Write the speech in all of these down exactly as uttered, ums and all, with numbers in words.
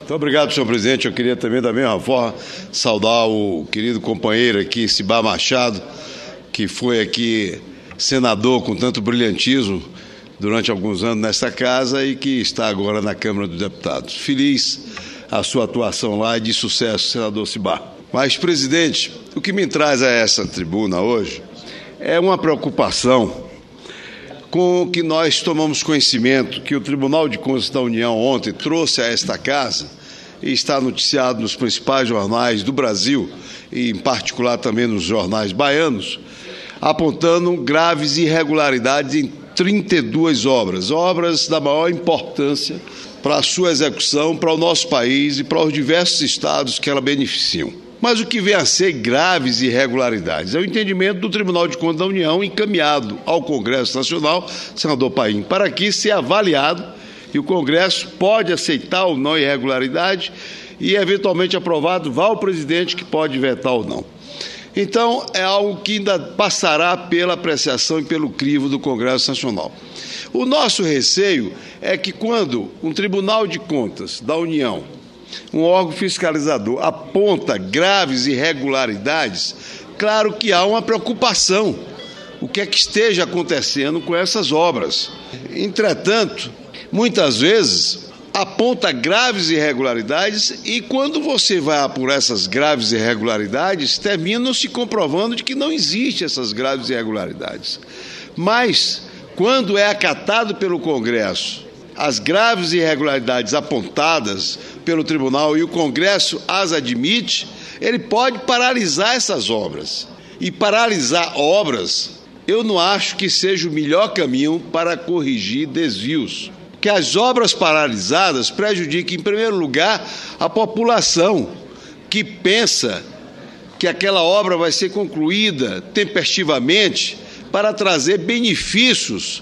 Muito obrigado, senhor presidente. Eu queria também, da mesma forma, saudar o querido companheiro aqui, Cibá Machado, que foi aqui senador com tanto brilhantismo durante alguns anos nesta casa e que está agora na Câmara dos Deputados. Feliz a sua atuação lá e de sucesso, senador Cibá. Mas, presidente, o que me traz a essa tribuna hoje é uma preocupação com o que nós tomamos conhecimento, que o Tribunal de Contas da União ontem trouxe a esta casa e está noticiado nos principais jornais do Brasil, e em particular também nos jornais baianos, apontando graves irregularidades em trinta e duas obras, obras da maior importância para a sua execução, para o nosso país e para os diversos estados que ela beneficiam. Mas o que vem a ser graves irregularidades é o entendimento do Tribunal de Contas da União encaminhado ao Congresso Nacional, senador Paim, para que seja avaliado e o Congresso pode aceitar ou não irregularidade e, eventualmente aprovado, vá ao presidente que pode vetar ou não. Então, é algo que ainda passará pela apreciação e pelo crivo do Congresso Nacional. O nosso receio é que quando um Tribunal de Contas da União, um órgão fiscalizador, aponta graves irregularidades, claro que há uma preocupação. O que é que esteja acontecendo com essas obras? Entretanto, muitas vezes aponta graves irregularidades e quando você vai apurar essas graves irregularidades, terminam se comprovando de que não existem essas graves irregularidades. Mas, quando é acatado pelo Congresso as graves irregularidades apontadas pelo Tribunal e o Congresso as admite, ele pode paralisar essas obras. E paralisar obras, eu não acho que seja o melhor caminho para corrigir desvios. Que as obras paralisadas prejudicam, em primeiro lugar, a população que pensa que aquela obra vai ser concluída tempestivamente para trazer benefícios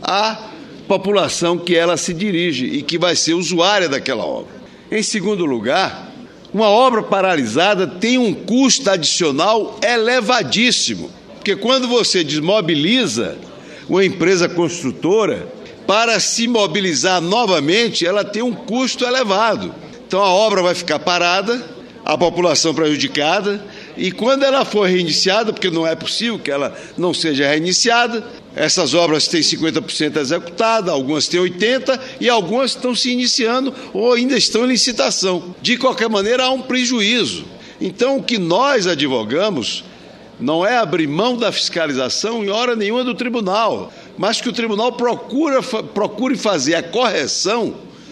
à população que ela se dirige e que vai ser usuária daquela obra. Em segundo lugar, uma obra paralisada tem um custo adicional elevadíssimo, porque quando você desmobiliza uma empresa construtora, para se mobilizar novamente, ela tem um custo elevado. Então, a obra vai ficar parada, a população prejudicada, e quando ela for reiniciada, porque não é possível que ela não seja reiniciada, essas obras têm cinquenta por cento executadas, algumas têm oitenta por cento e algumas estão se iniciando ou ainda estão em licitação. De qualquer maneira, há um prejuízo. Então, o que nós advogamos não é abrir mão da fiscalização em hora nenhuma do tribunal, mas que o tribunal procura, procure fazer a correção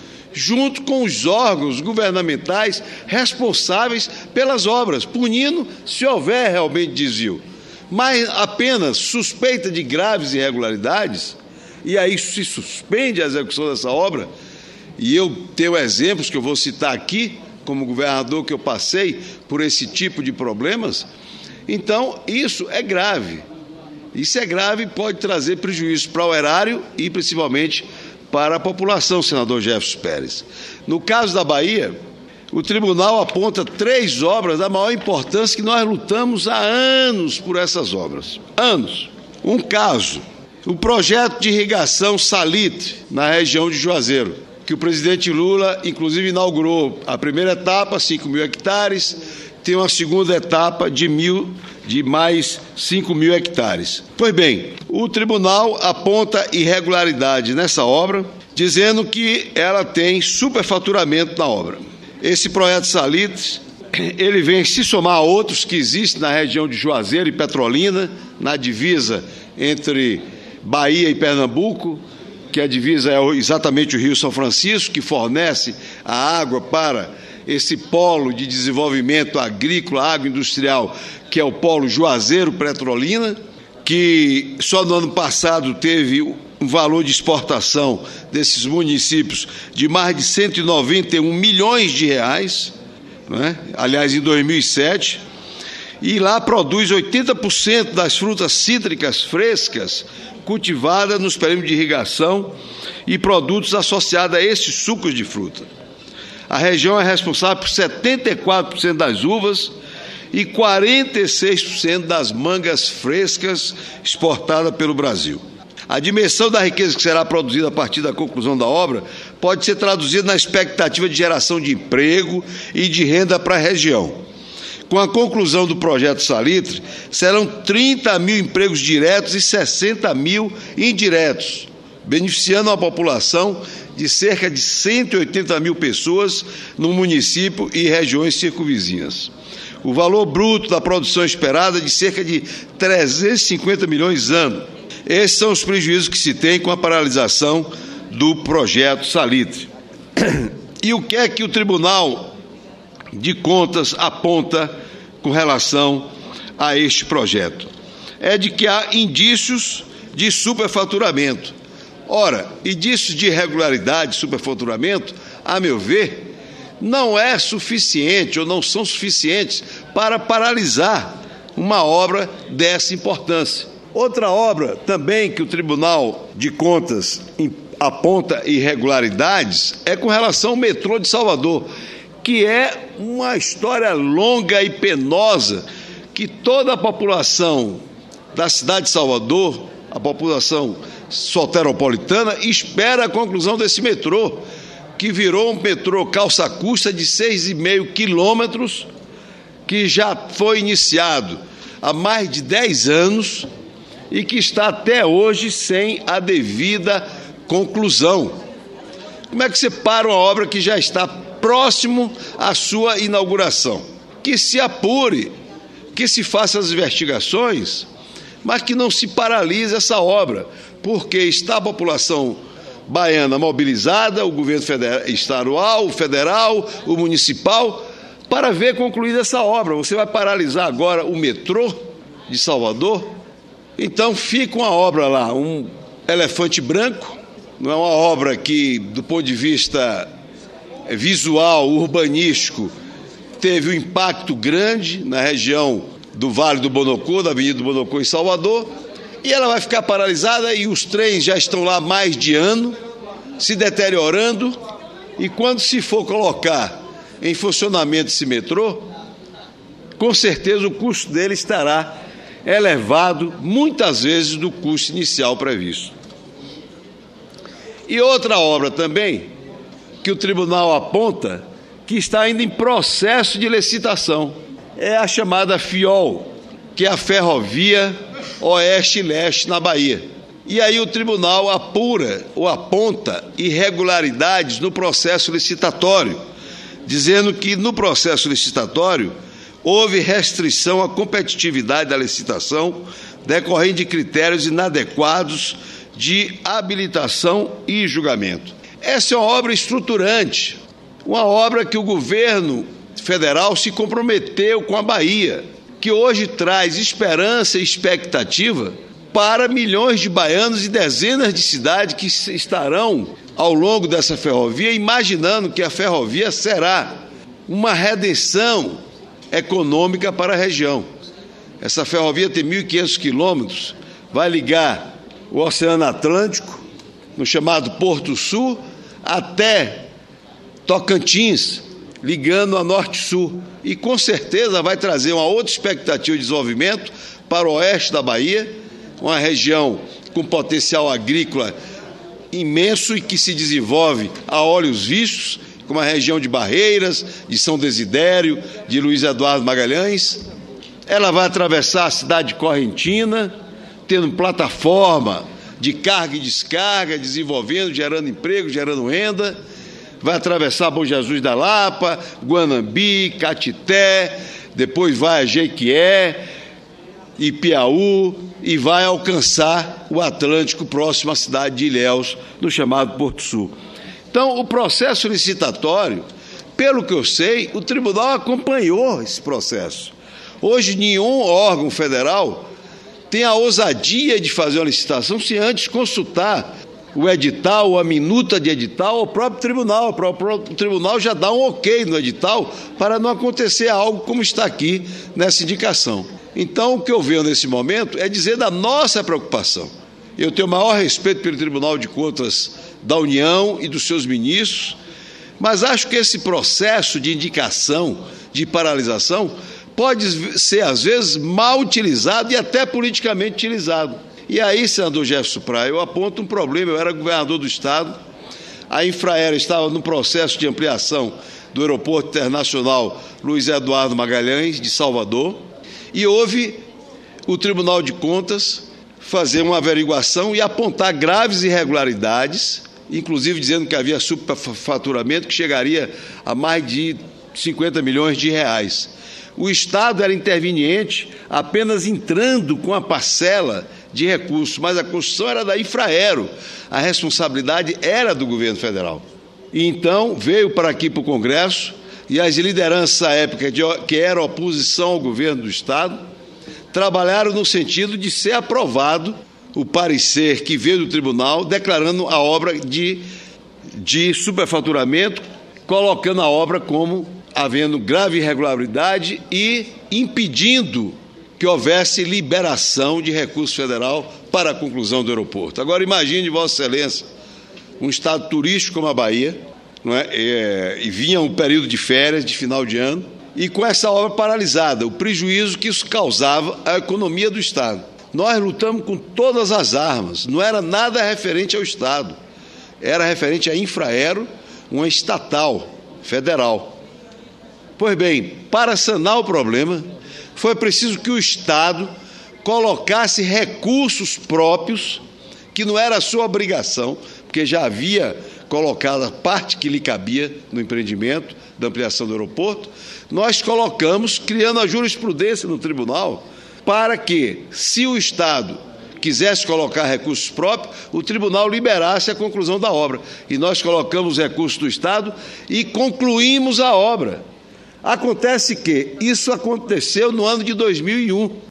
junto com os órgãos governamentais responsáveis pelas obras, punindo se houver realmente desvio. Mas apenas suspeita de graves irregularidades, e aí se suspende a execução dessa obra, e eu tenho exemplos que eu vou citar aqui, como governador que eu passei por esse tipo de problemas, então isso é grave. Isso é grave e pode trazer prejuízo para o erário e principalmente para a população, senador Jefferson Pérez. No caso da Bahia, o tribunal aponta três obras da maior importância que nós lutamos há anos por essas obras. Anos. Um caso, o projeto de irrigação Salitre, na região de Juazeiro, que o presidente Lula, inclusive, inaugurou a primeira etapa, cinco mil hectares, tem uma segunda etapa de mil, de mais cinco mil hectares. Pois bem, o tribunal aponta irregularidade nessa obra, dizendo que ela tem superfaturamento na obra. Esse projeto Salitre, ele vem se somar a outros que existem na região de Juazeiro e Petrolina, na divisa entre Bahia e Pernambuco, que a divisa é exatamente o Rio São Francisco, que fornece a água para esse polo de desenvolvimento agrícola, agroindustrial, que é o polo Juazeiro-Petrolina, que só no ano passado teve um valor de exportação desses municípios de mais de cento e noventa e um milhões de reais, né? Aliás, em dois mil e sete, e lá produz oitenta por cento das frutas cítricas frescas cultivadas nos períodos de irrigação e produtos associados a esses sucos de fruta. A região é responsável por setenta e quatro por cento das uvas e quarenta e seis por cento das mangas frescas exportadas pelo Brasil. A dimensão da riqueza que será produzida a partir da conclusão da obra pode ser traduzida na expectativa de geração de emprego e de renda para a região. Com a conclusão do projeto Salitre, serão trinta mil empregos diretos e sessenta mil indiretos, beneficiando a população de cerca de cento e oitenta mil pessoas no município e regiões circunvizinhas. O valor bruto da produção esperada é de cerca de trezentos e cinquenta milhões ano. Esses são os prejuízos que se tem com a paralisação do projeto Salitre. E o que é que o Tribunal de Contas aponta com relação a este projeto? É de que há indícios de superfaturamento. Ora, indícios de irregularidade, superfaturamento, a meu ver, não é suficiente ou não são suficientes para paralisar uma obra dessa importância. Outra obra também que o Tribunal de Contas aponta irregularidades é com relação ao metrô de Salvador, que é uma história longa e penosa que toda a população da cidade de Salvador, a população soteropolitana, espera a conclusão desse metrô, que virou um metrô calça-custa de seis vírgula cinco quilômetros, que já foi iniciado há mais de dez anos e que está até hoje sem a devida conclusão. Como é que você para uma obra que já está próximo à sua inauguração? Que se apure, que se faça as investigações, mas que não se paralise essa obra, porque está a população baiana mobilizada, o governo federal, estadual, o federal, o municipal, para ver concluída essa obra. Você vai paralisar agora o metrô de Salvador? Então fica uma obra lá, um elefante branco, não é uma obra que, do ponto de vista visual, urbanístico, teve um impacto grande na região do Vale do Bonocô, da Avenida do Bonocô em Salvador, e ela vai ficar paralisada e os trens já estão lá há mais de ano, se deteriorando, e quando se for colocar em funcionamento esse metrô, com certeza o custo dele estará elevado, muitas vezes, do custo inicial previsto. E outra obra também, que o tribunal aponta, que está ainda em processo de licitação, é a chamada FIOL, que é a Ferrovia Oeste e Leste na Bahia. E aí o tribunal apura ou aponta irregularidades no processo licitatório, dizendo que no processo licitatório houve restrição à competitividade da licitação decorrente de critérios inadequados de habilitação e julgamento. Essa é uma obra estruturante, uma obra que o governo federal se comprometeu com a Bahia, que hoje traz esperança e expectativa para milhões de baianos e dezenas de cidades que estarão ao longo dessa ferrovia, imaginando que a ferrovia será uma redenção econômica para a região. Essa ferrovia tem mil e quinhentos quilômetros, vai ligar o Oceano Atlântico, no chamado Porto Sul, até Tocantins, ligando a Norte-Sul, e com certeza vai trazer uma outra expectativa de desenvolvimento para o oeste da Bahia, uma região com potencial agrícola imenso e que se desenvolve a olhos vistos, como a região de Barreiras, de São Desidério, de Luiz Eduardo Magalhães. Ela vai atravessar a cidade de Correntina, tendo plataforma de carga e descarga, desenvolvendo, gerando emprego, gerando renda. Vai atravessar Bom Jesus da Lapa, Guanambi, Catité, depois vai a Jequié, Ipiaú, e vai alcançar o Atlântico próximo à cidade de Ilhéus, no chamado Porto Sul. Então, o processo licitatório, pelo que eu sei, o tribunal acompanhou esse processo. Hoje, nenhum órgão federal tem a ousadia de fazer uma licitação sem antes consultar o edital, a minuta de edital, ao próprio tribunal. O próprio tribunal já dá um ok no edital para não acontecer algo como está aqui nessa indicação. Então, o que eu vejo nesse momento é dizer da nossa preocupação. Eu tenho o maior respeito pelo Tribunal de Contas da União e dos seus ministros, mas acho que esse processo de indicação, de paralisação, pode ser, às vezes, mal utilizado e até politicamente utilizado. E aí, senador Jefferson Praia, eu aponto um problema. Eu era governador do Estado, a Infraero estava no processo de ampliação do Aeroporto Internacional Luiz Eduardo Magalhães, de Salvador, e houve o Tribunal de Contas fazer uma averiguação e apontar graves irregularidades, inclusive dizendo que havia superfaturamento que chegaria a mais de cinquenta milhões de reais. O Estado era interveniente apenas entrando com a parcela de recursos, mas a construção era da Infraero, a responsabilidade era do governo federal. E então veio para aqui para o Congresso e as lideranças à época, de, que eram oposição ao governo do Estado, trabalharam no sentido de ser aprovado o parecer que veio do tribunal declarando a obra de, de superfaturamento, colocando a obra como havendo grave irregularidade e impedindo que houvesse liberação de recurso federal para a conclusão do aeroporto. Agora imagine, Vossa Excelência, um estado turístico como a Bahia, não é? É, e vinha um período de férias, de final de ano, e com essa obra paralisada, o prejuízo que isso causava à economia do Estado. Nós lutamos com todas as armas, não era nada referente ao Estado, era referente à Infraero, uma estatal federal. Pois bem, para sanar o problema, foi preciso que o Estado colocasse recursos próprios, que não era a sua obrigação, porque já havia colocado a parte que lhe cabia no empreendimento da ampliação do aeroporto. Nós colocamos, criando a jurisprudência no tribunal, para que, se o Estado quisesse colocar recursos próprios, o tribunal liberasse a conclusão da obra. E nós colocamos os recursos do Estado e concluímos a obra. Acontece que isso aconteceu no ano de dois mil e um.